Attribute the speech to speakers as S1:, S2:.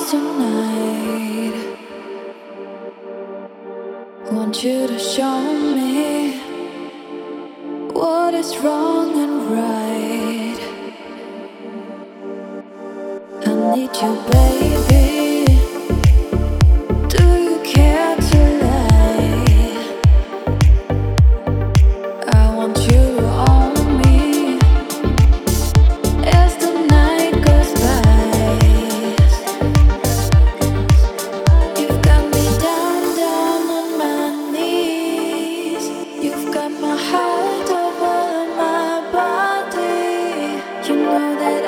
S1: tonight. Want you to show me what is wrong and right. I need you, baby. Do you care to lie? I want you to own me as the night goes by. You've got me down, down on my knees. You've got my heart over my body. You know that